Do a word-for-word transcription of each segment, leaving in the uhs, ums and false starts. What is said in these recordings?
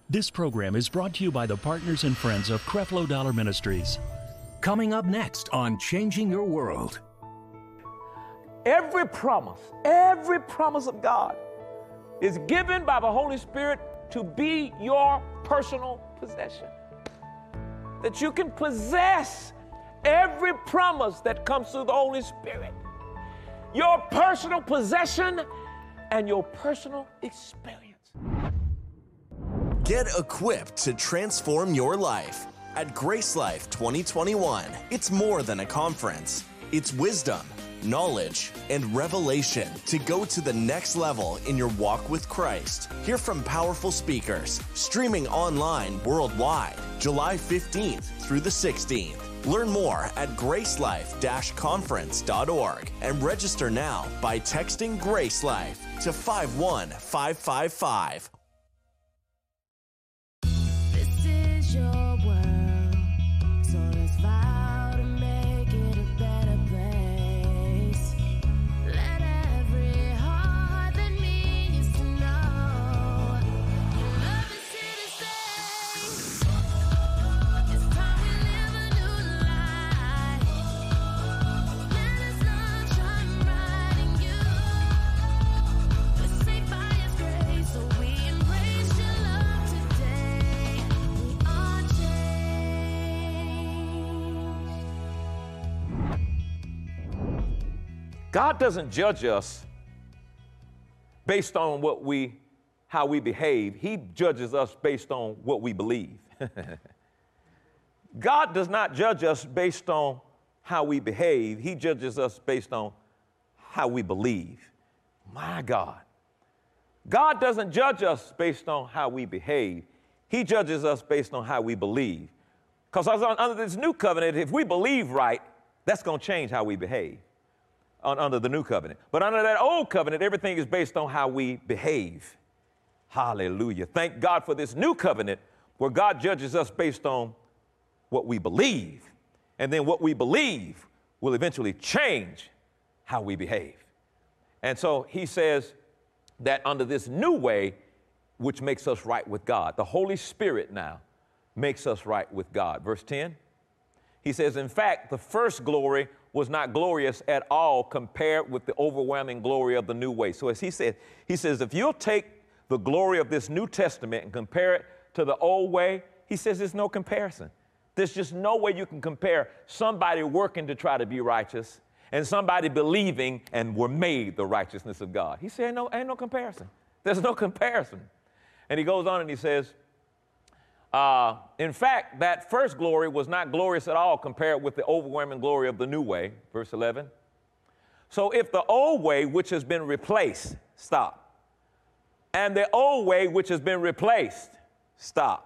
This program is brought to you by the partners and friends of Creflo Dollar Ministries. Coming up next on Changing Your World. Every promise, every promise of God is given by the Holy Spirit to be your personal possession. That you can possess every promise that comes through the Holy Spirit. Your personal possession and your personal experience. Get equipped to transform your life. At Grace Life twenty twenty-one, it's more than a conference. It's wisdom, knowledge, and revelation to go to the next level in your walk with Christ. Hear from powerful speakers, streaming online worldwide, July fifteenth through the sixteenth. Learn more at gracelife dash conference dot org and register now by texting GraceLife to five one five five five. This is your world, so let's vow to make it a better place. Let every heart that needs to know you love the city stay. It's time we live a new life. Let His love shine bright in you. We're saved by His grace, so we embrace your love today. We are changed. God doesn't judge us based on what we, how we behave. He judges us based on what we believe. God does not judge us based on how we behave. He judges us based on how we believe. My God. God doesn't judge us based on how we behave. He judges us based on how we believe. Because under this new covenant, if we believe right, that's going to change how we behave on, under the new covenant. But under that old covenant, everything is based on how we behave. Hallelujah. Thank God for this new covenant where God judges us based on what we believe. And then what we believe will eventually change how we behave. And so he says that under this new way, which makes us right with God, the Holy Spirit now makes us right with God. Verse ten, he says, in fact, the first glory was not glorious at all compared with the overwhelming glory of the new way. So as he said, he says, if you'll take the glory of this New Testament and compare it to the old way, he says there's no comparison. There's just no way you can compare somebody working to try to be righteous and somebody believing and were made the righteousness of God. He said, no, ain't no comparison. There's no comparison. And he goes on and he says, uh, in fact, that first glory was not glorious at all compared with the overwhelming glory of the new way. Verse eleven. So if the old way, which has been replaced, stop. And the old way, which has been replaced, stop.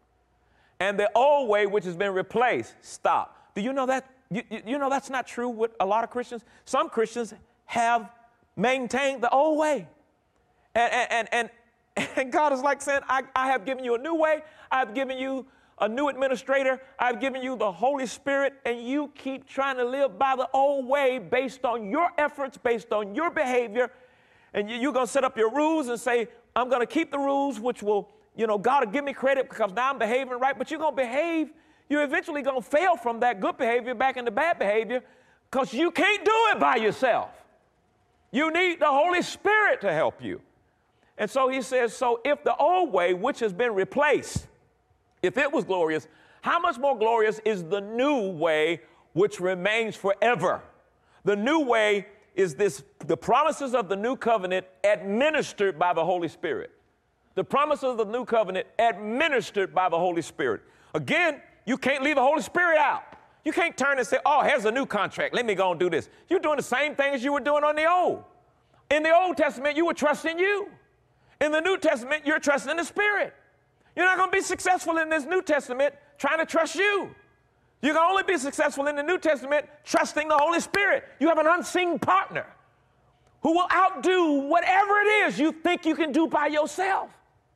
And the old way, which has been replaced, stop. Do you know that? You, you, you know that's not true with a lot of Christians? Some Christians have maintained the old way. And, and, and, and God is like saying, I, I have given you a new way. I've given you a new administrator. I've given you the Holy Spirit. And you keep trying to live by the old way based on your efforts, based on your behavior. And you, you're going to set up your rules and say, I'm going to keep the rules, which will, you know, God will give me credit because now I'm behaving right. But you're going to behave. You're eventually going to fail from that good behavior back into bad behavior because you can't do it by yourself. You need the Holy Spirit to help you. And so he says, so if the old way, which has been replaced, if it was glorious, how much more glorious is the new way, which remains forever? The new way is this, the promises of the new covenant administered by the Holy Spirit. The promises of the new covenant administered by the Holy Spirit. Again, you can't leave the Holy Spirit out. You can't turn and say, oh, here's a new contract. Let me go and do this. You're doing the same thing as you were doing on the old. In the Old Testament, you were trusting you. In the New Testament, you're trusting the Spirit. You're not going to be successful in this New Testament trying to trust you. You can only be successful in the New Testament trusting the Holy Spirit. You have an unseen partner who will outdo whatever it is you think you can do by yourself.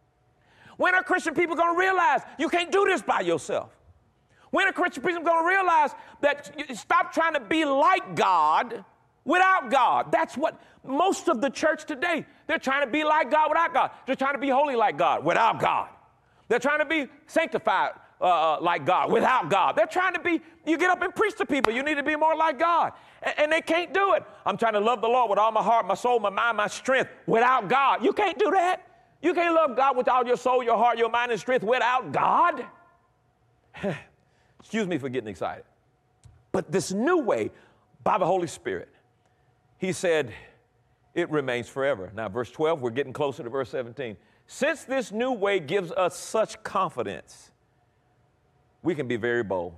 When are Christian people going to realize you can't do this by yourself? When are Christian people going to realize that you stop trying to be like God without God? That's what most of the church today, they're trying to be like God without God. They're trying to be holy like God without God. They're trying to be sanctified uh, like God, without God. They're trying to be, you get up and preach to people, you need to be more like God. And, and they can't do it. I'm trying to love the Lord with all my heart, my soul, my mind, my strength, without God. You can't do that. You can't love God with all your soul, your heart, your mind, and strength without God. Excuse me for getting excited. But this new way, by the Holy Spirit, he said, it remains forever. Now, verse twelve, we're getting closer to verse seventeen. Since this new way gives us such confidence, we can be very bold.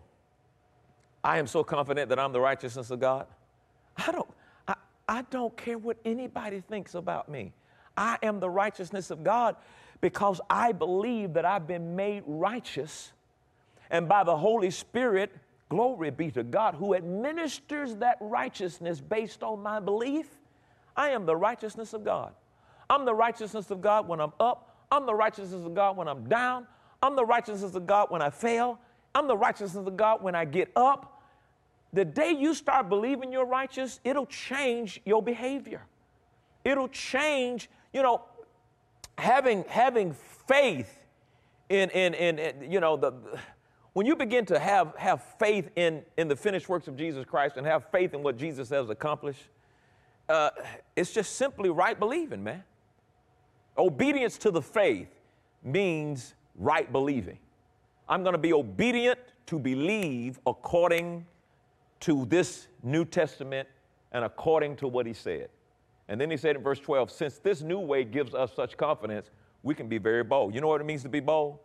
I am so confident that I'm the righteousness of God. I don't, I, I don't care what anybody thinks about me. I am the righteousness of God because I believe that I've been made righteous. And by the Holy Spirit, glory be to God, who administers that righteousness based on my belief. I am the righteousness of God. I'm the righteousness of God when I'm up. I'm the righteousness of God when I'm down. I'm the righteousness of God when I fail. I'm the righteousness of God when I get up. The day you start believing you're righteous, it'll change your behavior. It'll change, you know, having, having faith in, in, in, in you know, the, when you begin to have, have faith in, in the finished works of Jesus Christ and have faith in what Jesus has accomplished, uh, it's just simply right believing, man. Obedience to the faith means right believing. I'm going to be obedient to believe according to this New Testament and according to what he said. And then he said in verse twelve, since this new way gives us such confidence, we can be very bold. You know what it means to be bold?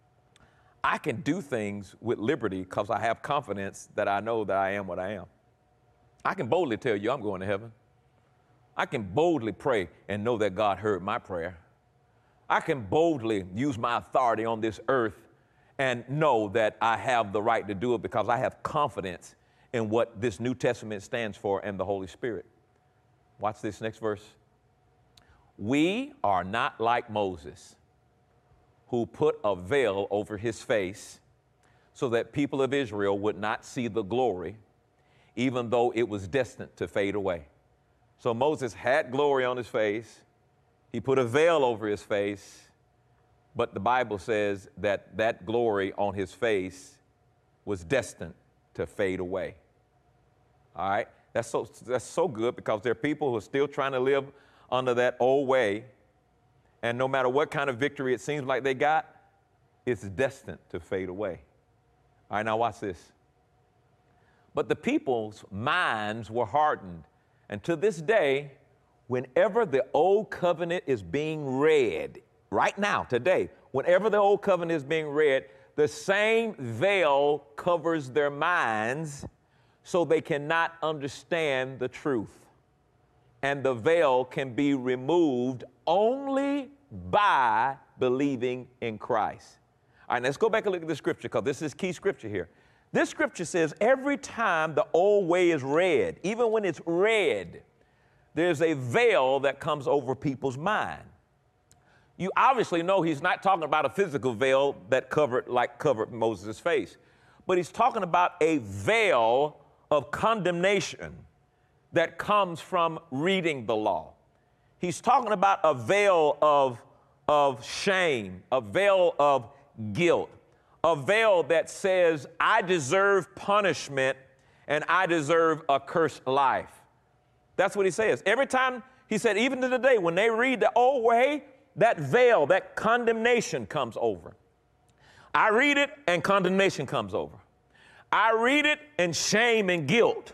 I can do things with liberty because I have confidence that I know that I am what I am. I can boldly tell you I'm going to heaven. I can boldly pray and know that God heard my prayer. I can boldly use my authority on this earth and know that I have the right to do it because I have confidence in what this New Testament stands for and the Holy Spirit. Watch this next verse. We are not like Moses, who put a veil over his face so that people of Israel would not see the glory, even though it was destined to fade away. So Moses had glory on his face. He put a veil over his face, but the Bible says that that glory on his face was destined to fade away. All right? That's so, that's so good because there are people who are still trying to live under that old way, and no matter what kind of victory it seems like they got, it's destined to fade away. All right, now watch this. But the people's minds were hardened, and to this day, whenever the old covenant is being read, right now, today, whenever the old covenant is being read, the same veil covers their minds so they cannot understand the truth. And the veil can be removed only by believing in Christ. All right, let's go back and look at the scripture because this is key scripture here. This scripture says every time the old way is read, even when it's read, there's a veil that comes over people's mind. You obviously know he's not talking about a physical veil that covered, like covered Moses' face, but he's talking about a veil of condemnation that comes from reading the law. He's talking about a veil of, of shame, a veil of guilt, a veil that says, I deserve punishment and I deserve a cursed life. That's what he says. Every time, he said, even to today, when they read the old way, that veil, that condemnation comes over. I read it and condemnation comes over. I read it and shame and guilt.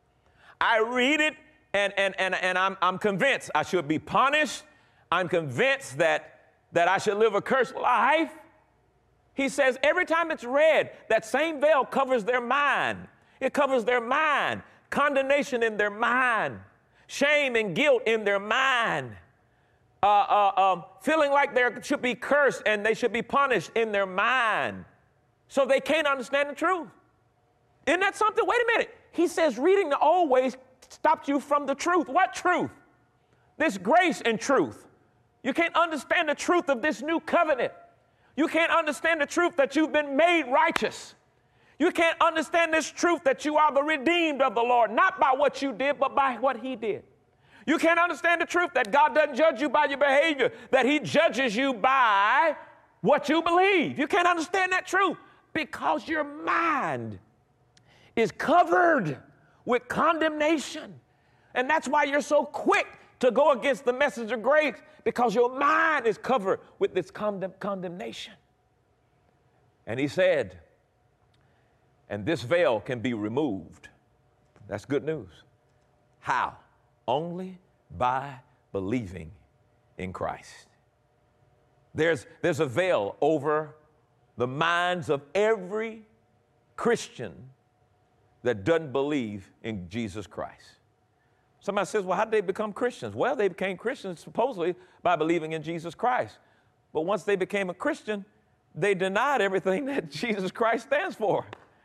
I read it and, and, and, and I'm, I'm convinced I should be punished. I'm convinced that, that I should live a cursed life. He says every time it's read, that same veil covers their mind. It covers their mind. Condemnation in their mind. Shame and guilt in their mind. Uh, uh, um, feeling like they should be cursed and they should be punished in their mind. So they can't understand the truth. Isn't that something? Wait a minute. He says reading the old ways stopped you from the truth. What truth? This grace and truth. You can't understand the truth of this new covenant. You can't understand the truth that you've been made righteous. You can't understand this truth that you are the redeemed of the Lord, not by what you did, but by what he did. You can't understand the truth that God doesn't judge you by your behavior, that he judges you by what you believe. You can't understand that truth because your mind is covered with condemnation. And that's why you're so quick to go against the message of grace, because your mind is covered with this condemn- condemnation. And he said, and this veil can be removed. That's good news. How? Only by believing in Christ. There's, there's a veil over the minds of every Christian that doesn't believe in Jesus Christ. Somebody says, well, how did they become Christians? Well, they became Christians supposedly by believing in Jesus Christ. But once they became a Christian, they denied everything that Jesus Christ stands for.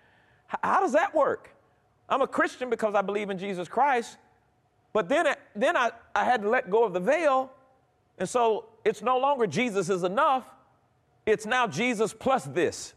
H- how does that work? I'm a Christian because I believe in Jesus Christ, but then, then I, I had to let go of the veil, and so it's no longer Jesus is enough. It's now Jesus plus this,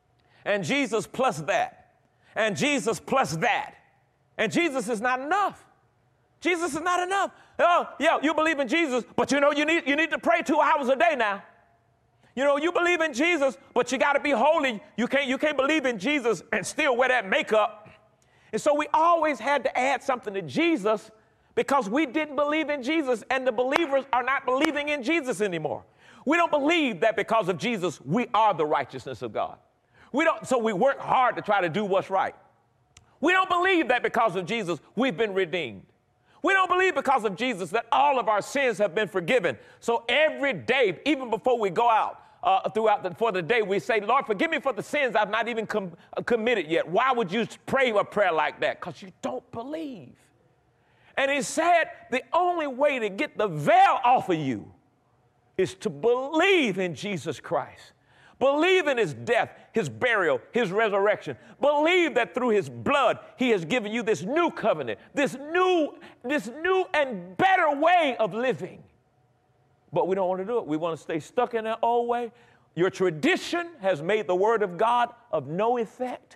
and Jesus plus that, and Jesus plus that, and Jesus is not enough. Jesus is not enough. Oh, yeah, you believe in Jesus, but you know you need, you need to pray two hours a day now. You know, you believe in Jesus, but you got to be holy. You can't, you can't believe in Jesus and still wear that makeup. And so we always had to add something to Jesus because we didn't believe in Jesus, and the believers are not believing in Jesus anymore. We don't believe that because of Jesus, we are the righteousness of God. We don't, so we work hard to try to do what's right. We don't believe that because of Jesus, we've been redeemed. We don't believe because of Jesus that all of our sins have been forgiven. So every day, even before we go out uh, throughout the, for the day, we say, Lord, forgive me for the sins I've not even com- committed yet. Why would you pray a prayer like that? Because you don't believe. And he said the only way to get the veil off of you is to believe in Jesus Christ. Believe in his death, his burial, his resurrection. Believe that through his blood, he has given you this new covenant, this new, this new and better way of living. But we don't want to do it. We want to stay stuck in that old way. Your tradition has made the word of God of no effect.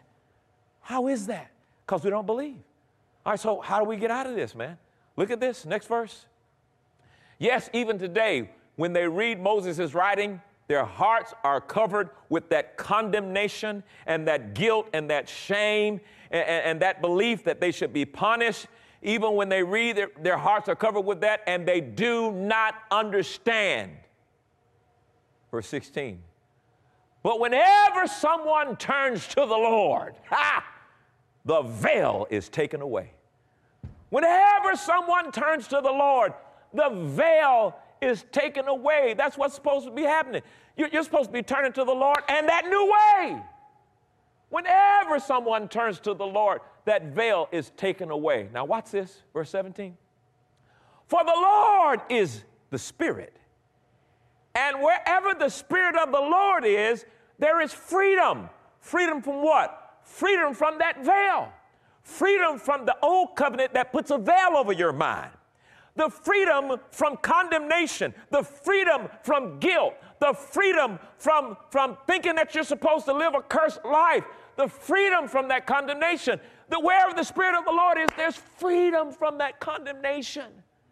How is that? Because we don't believe. All right, so how do we get out of this, man? Look at this, next verse. Yes, even today, when they read Moses' writing, their hearts are covered with that condemnation and that guilt and that shame and, and that belief that they should be punished. Even when they read, their, their hearts are covered with that, and they do not understand. Verse sixteen. But whenever someone turns to the Lord, ha, the veil is taken away. Whenever someone turns to the Lord, the veil is taken away. That's what's supposed to be happening. You're, you're supposed to be turning to the Lord and that new way. Whenever someone turns to the Lord, that veil is taken away. Now watch this, verse seventeen. For the Lord is the Spirit, and wherever the Spirit of the Lord is, there is freedom. Freedom from what? Freedom from that veil. Freedom from the old covenant that puts a veil over your mind. The freedom from condemnation, the freedom from guilt, the freedom from, from thinking that you're supposed to live a cursed life, the freedom from that condemnation. The wherever the Spirit of the Lord is, there's freedom from that condemnation.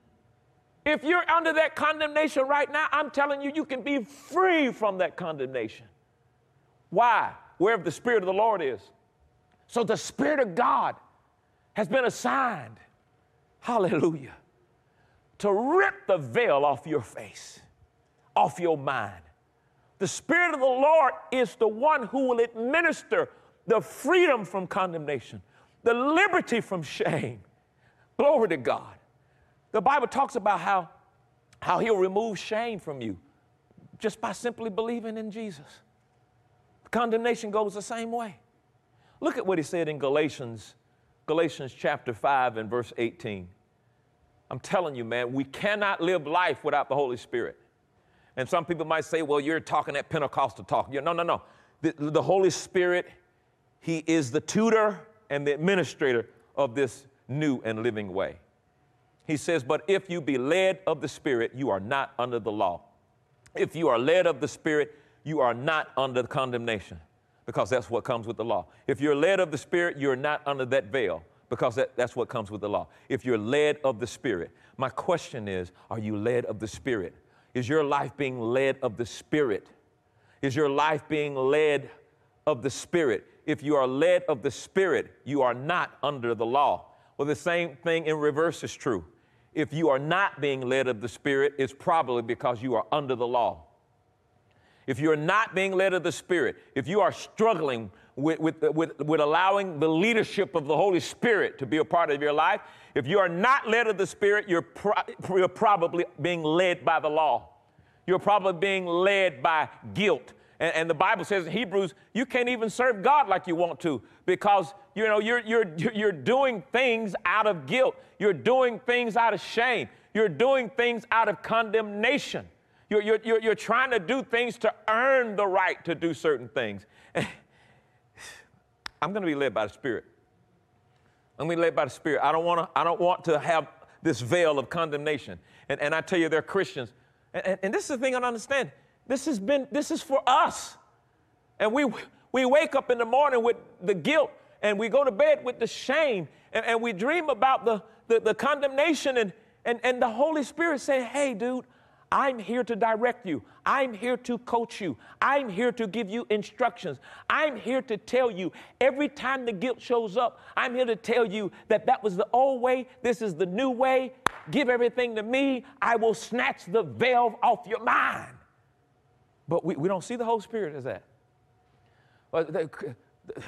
If you're under that condemnation right now, I'm telling you, you can be free from that condemnation. Why? Wherever the Spirit of the Lord is. So the Spirit of God has been assigned, hallelujah, to rip the veil off your face, off your mind. The Spirit of the Lord is the one who will administer the freedom from condemnation, the liberty from shame. Glory to God. The Bible talks about how, how he'll remove shame from you just by simply believing in Jesus. Condemnation goes the same way. Look at what he said in Galatians, Galatians chapter five and verse eighteen. I'm telling you, man, we cannot live life without the Holy Spirit. And some people might say, well, you're talking that Pentecostal talk. No, no, no. The, the Holy Spirit, he is the tutor and the administrator of this new and living way. He says, but if you be led of the Spirit, you are not under the law. If you are led of the Spirit, you are not under condemnation, because that's what comes with the law. If you're led of the Spirit, you're not under that veil, because that, that's what comes with the law. If you're led of the Spirit, my question is, are you led of the Spirit? Is your life being led of the Spirit? Is your life being led of the Spirit? If you are led of the Spirit, you are not under the law. Well, the same thing in reverse is true. If you are not being led of the Spirit, it's probably because you are under the law. If you're not being led of the Spirit, if you are struggling with, with, with, with allowing the leadership of the Holy Spirit to be a part of your life, if you are not led of the Spirit, you're, pro- you're probably being led by the law. You're probably being led by guilt. And, and the Bible says in Hebrews, you can't even serve God like you want to because, you know, you're, you're, you're doing things out of guilt. You're doing things out of shame. You're doing things out of condemnation. You're, you're, you're, you're trying to do things to earn the right to do certain things. I'm going to be led by the Spirit. I'm going to be led by the Spirit. I don't want to, I don't want to have this veil of condemnation. And, and I tell you, they're Christians. And, and, and this is the thing I don't understand. This has been, this is for us. And we, we wake up in the morning with the guilt, and we go to bed with the shame, and, and we dream about the, the, the condemnation, and, and, and the Holy Spirit saying, hey, dude, I'm here to direct you. I'm here to coach you. I'm here to give you instructions. I'm here to tell you every time the guilt shows up, I'm here to tell you that that was the old way. This is the new way. Give everything to me. I will snatch the veil off your mind. But we, we don't see the Holy Spirit as that. Well, the, the,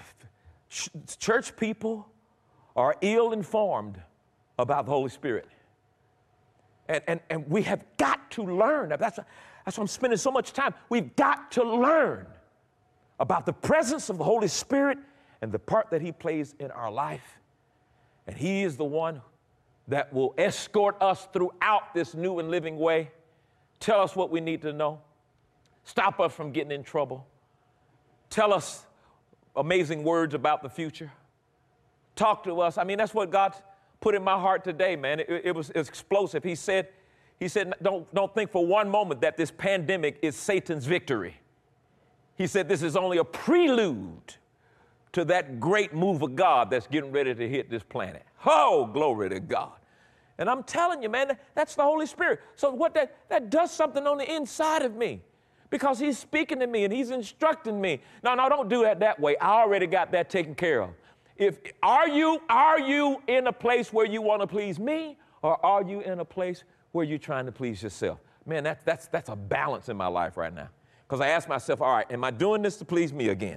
church people are ill-informed about the Holy Spirit. And, and, and we have got to learn. That's, that's why I'm spending so much time. We've got to learn about the presence of the Holy Spirit and the part that he plays in our life. And he is the one that will escort us throughout this new and living way, tell us what we need to know, stop us from getting in trouble, tell us amazing words about the future, talk to us. I mean, that's what God's put in my heart today, man. It, it was explosive. He said, he said, don't, don't think for one moment that this pandemic is Satan's victory. He said, this is only a prelude to that great move of God that's getting ready to hit this planet. Oh, glory to God. And I'm telling you, man, that's the Holy Spirit. So what that, that does something on the inside of me because he's speaking to me and he's instructing me. No, no, don't do that that way. I already got that taken care of. If, are you, are you in a place where you want to please me, or are you in a place where you're trying to please yourself? Man, that, that's, that's a balance in my life right now. Because I ask myself, all right, am I doing this to please me again?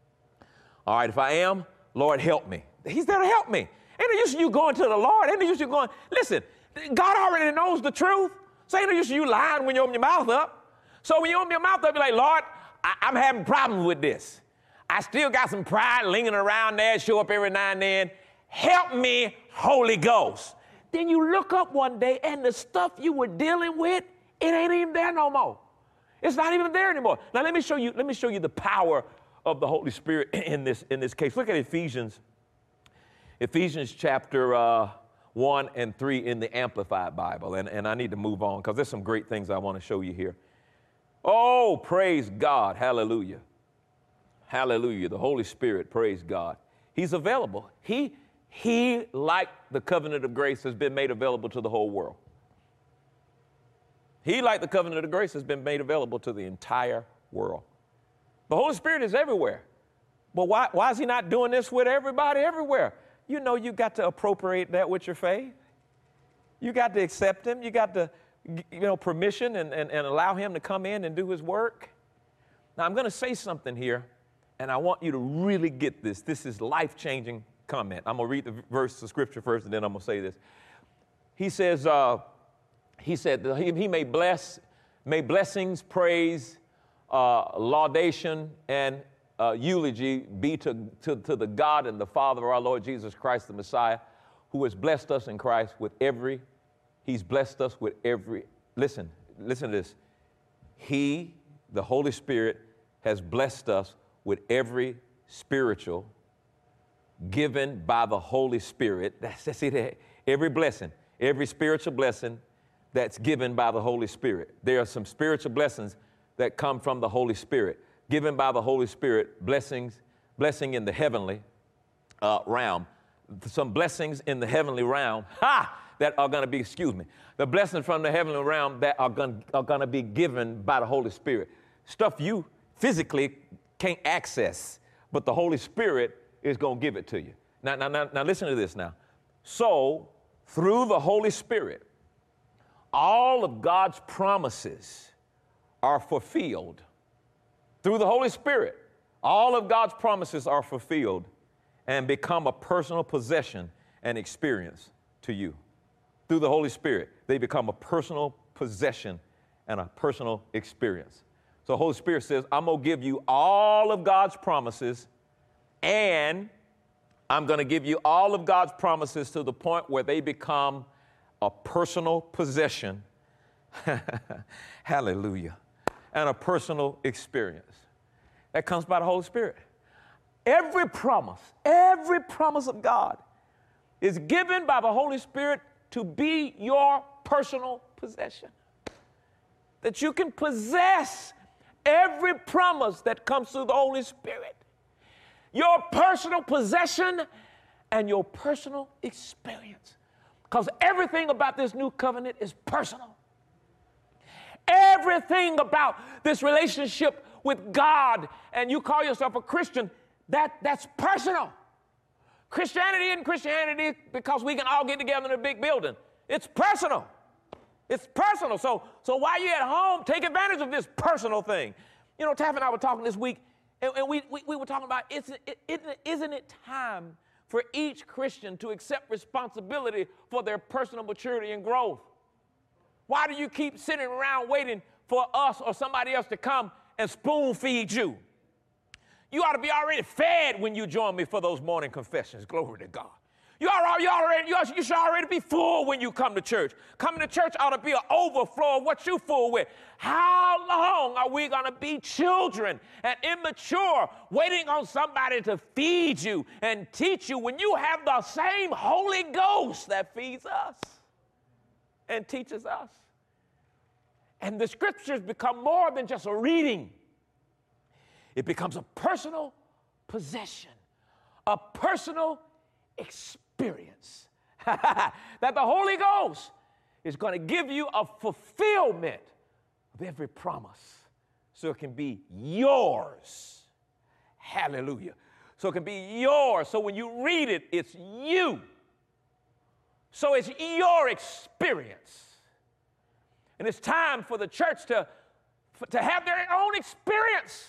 All right, if I am, Lord, help me. He's there to help me. Ain't no use you going to the Lord. Ain't no use you going, listen, God already knows the truth. So ain't no use you lying when you open your mouth up. So when you open your mouth up, you're like, Lord, I, I'm having problems with this. I still got some pride lingering around there, show up every now and then. Help me, Holy Ghost. Then you look up one day and the stuff you were dealing with, it ain't even there no more. It's not even there anymore. Now let me show you, let me show you the power of the Holy Spirit in this, in this case. Look at Ephesians. Ephesians chapter uh, one and three in the Amplified Bible. And, and I need to move on because there's some great things I want to show you here. Oh, praise God. Hallelujah. Hallelujah. The Holy Spirit, praise God. He's available. He, he, like the covenant of grace, has been made available to the whole world. He, like the covenant of grace, has been made available to the entire world. The Holy Spirit is everywhere. But why, why is he not doing this with everybody everywhere? You know, you got to appropriate that with your faith. You got to accept him. You got to, you know, permission and, and, and allow him to come in and do his work. Now, I'm going to say something here. And I want you to really get this. This is life-changing comment. I'm going to read the verse of Scripture first, and then I'm going to say this. He says, uh, he said that he, he may bless, may blessings, praise, uh, laudation, and uh, eulogy be to, to, to the God and the Father of our Lord Jesus Christ, the Messiah, who has blessed us in Christ with every, he's blessed us with every, listen, listen to this. He, the Holy Spirit, has blessed us with every spiritual given by the Holy Spirit. That's, that's it. Every blessing, every spiritual blessing that's given by the Holy Spirit. There are some spiritual blessings that come from the Holy Spirit, given by the Holy Spirit, blessings, blessing in the heavenly uh, realm. Some blessings in the heavenly realm, ha, that are going to be, excuse me, the blessings from the heavenly realm that are going are going to be given by the Holy Spirit. Stuff you physically can't access, but the Holy Spirit is going to give it to you. Now, now, now, now listen to this now. So, through the Holy Spirit, all of God's promises are fulfilled. Through the Holy Spirit, all of God's promises are fulfilled and become a personal possession and experience to you. Through the Holy Spirit, they become a personal possession and a personal experience. So the Holy Spirit says, I'm going to give you all of God's promises, and I'm going to give you all of God's promises to the point where they become a personal possession, hallelujah, and a personal experience. That comes by the Holy Spirit. Every promise, every promise of God is given by the Holy Spirit to be your personal possession. That you can possess every promise that comes through the Holy Spirit. Your personal possession and your personal experience. Because everything about this new covenant is personal. Everything about this relationship with God, and you call yourself a Christian, that, that's personal. Christianity isn't Christianity because we can all get together in a big building. It's personal. It's personal. So, so while you're at home, take advantage of this personal thing. You know, Taff and I were talking this week, and, and we, we, we were talking about, isn't it, isn't, isn't it time for each Christian to accept responsibility for their personal maturity and growth? Why do you keep sitting around waiting for us or somebody else to come and spoon feed you? You ought to be already fed when you join me for those morning confessions. Glory to God. You, ought, you, already, you, ought, you should already be full when you come to church. Coming to church ought to be an overflow of what you're full with. How long are we going to be children and immature, waiting on somebody to feed you and teach you when you have the same Holy Ghost that feeds us and teaches us? And the scriptures become more than just a reading. It becomes a personal possession, a personal experience that the Holy Ghost is going to give you a fulfillment of every promise so it can be yours. Hallelujah. So it can be yours. So when you read it, it's you. So it's your experience. And it's time for the church to, to have their own experience.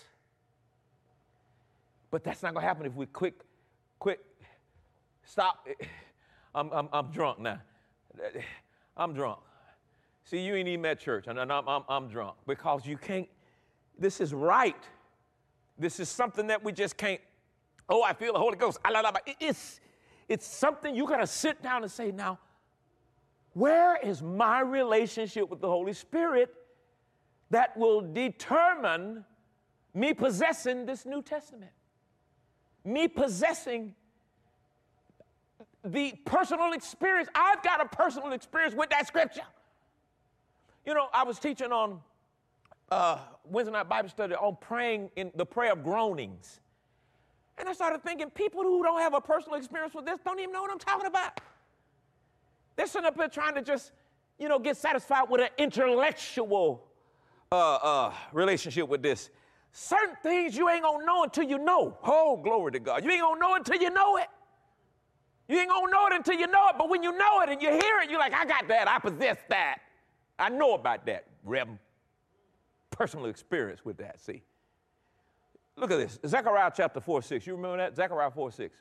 But that's not going to happen if we quick, quick, stop. I'm, I'm, I'm drunk now. I'm drunk. See, you ain't even at church, and I'm, I'm, I'm drunk because you can't. This is right. This is something that we just can't. Oh, I feel the Holy Ghost. It's, it's something you got to sit down and say, now, where is my relationship with the Holy Spirit that will determine me possessing this New Testament? Me possessing the personal experience. I've got a personal experience with that scripture. You know, I was teaching on uh, Wednesday night Bible study on praying in the prayer of groanings. And I started thinking, people who don't have a personal experience with this don't even know what I'm talking about. They're sitting up here trying to just, you know, get satisfied with an intellectual uh, uh, relationship with this. Certain things you ain't gonna know until you know. Oh, glory to God. You ain't gonna know until you know it. You ain't gonna know it until you know it, but when you know it and you hear it, you're like, I got that, I possess that. I know about that, Reverend. Personal experience with that, see. Look at this, Zechariah chapter four, six. You remember that? Zechariah four, six.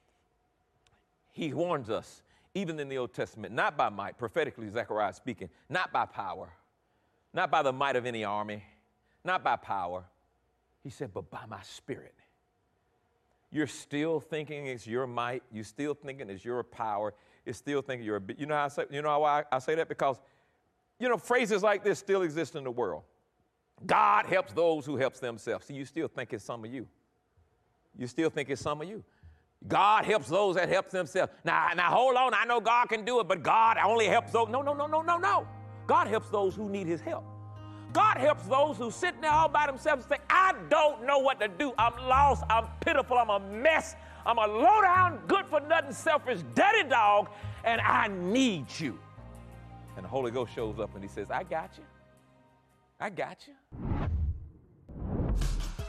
He warns us, even in the Old Testament, not by might, prophetically Zechariah speaking, not by power, not by the might of any army, not by power. He said, but by my spirit. You're still thinking it's your might. You're still thinking it's your power. You're still thinking you're a bit. You know how I say, you know why I say that? Because, you know, phrases like this still exist in the world. God helps those who helps themselves. See, you still think it's some of you. You still think it's some of you. God helps those that help themselves. Now, now hold on. I know God can do it, but God only helps those. No, no, no, no, no, no. God helps those who need his help. God helps those who sit there all by themselves and say, I don't know what to do. I'm lost. I'm pitiful. I'm a mess. I'm a low-down, good-for-nothing, selfish, dirty dog, and I need you. And the Holy Ghost shows up and he says, I got you. I got you.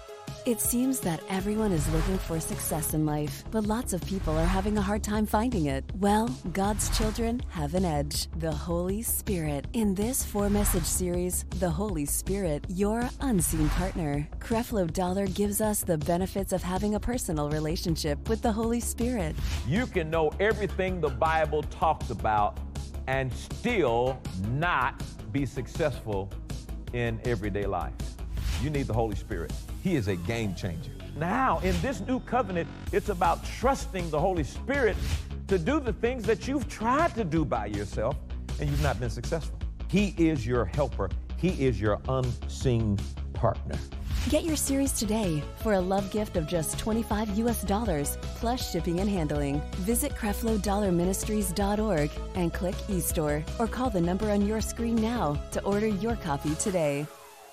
It seems that everyone is looking for success in life, but lots of people are having a hard time finding it. Well, God's children have an edge, the Holy Spirit. In this four-message series, The Holy Spirit, your unseen partner, Creflo Dollar gives us the benefits of having a personal relationship with the Holy Spirit. You can know everything the Bible talks about and still not be successful in everyday life. You need the Holy Spirit. He is a game changer. Now, in this new covenant, it's about trusting the Holy Spirit to do the things that you've tried to do by yourself and you've not been successful. He is your helper. He is your unseen partner. Get your series today for a love gift of just twenty-five U S dollars plus shipping and handling. Visit Creflo Dollar Ministries dot org and click eStore or call the number on your screen now to order your copy today.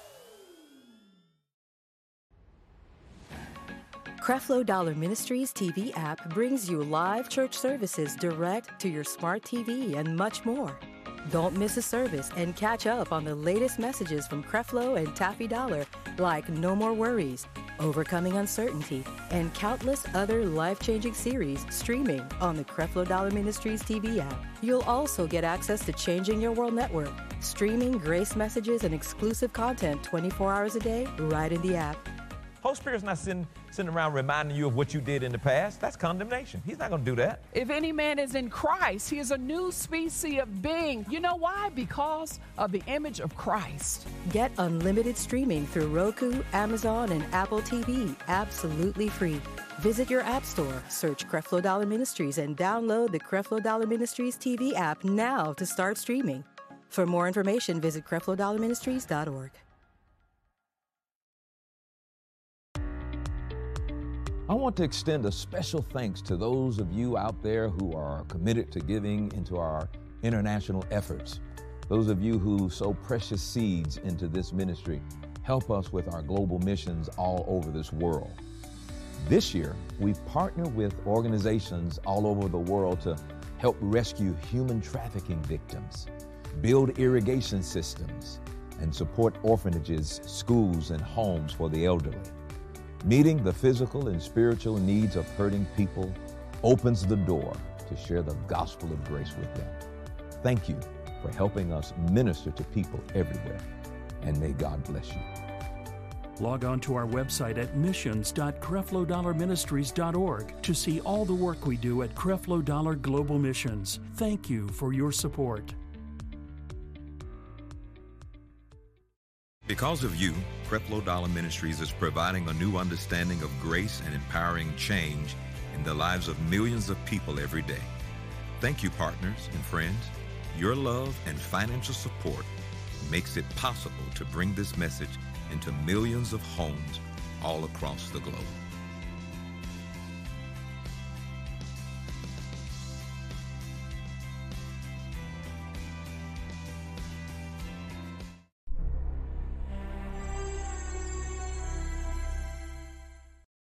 Creflo Dollar Ministries T V app brings you live church services direct to your smart T V and much more. Don't miss a service and catch up on the latest messages from Creflo and Taffy Dollar, like No More Worries, Overcoming Uncertainty, and countless other life-changing series streaming on the Creflo Dollar Ministries T V app. You'll also get access to Changing Your World Network, streaming grace messages and exclusive content twenty-four hours a day right in the app. Holy Spirit's not sitting, sitting around reminding you of what you did in the past. That's condemnation. He's not going to do that. If any man is in Christ, he is a new species of being. You know why? Because of the image of Christ. Get unlimited streaming through Roku, Amazon, and Apple T V absolutely free. Visit your app store, search Creflo Dollar Ministries, and download the Creflo Dollar Ministries T V app now to start streaming. For more information, visit Creflo Dollar Ministries dot org. I want to extend a special thanks to those of you out there who are committed to giving into our international efforts. Those of you who sow precious seeds into this ministry help us with our global missions all over this world. This year, we partner with organizations all over the world to help rescue human trafficking victims, build irrigation systems, and support orphanages, schools, and homes for the elderly. Meeting the physical and spiritual needs of hurting people opens the door to share the gospel of grace with them. Thank you for helping us minister to people everywhere, and may God bless you. Log on to our website at missions dot creflo dollar ministries dot org to see all the work we do at Creflo Dollar Global Missions. Thank you for your support. Because of you, Creflo Dollar Ministries is providing a new understanding of grace and empowering change in the lives of millions of people every day. Thank you, partners and friends. Your love and financial support makes it possible to bring this message into millions of homes all across the globe.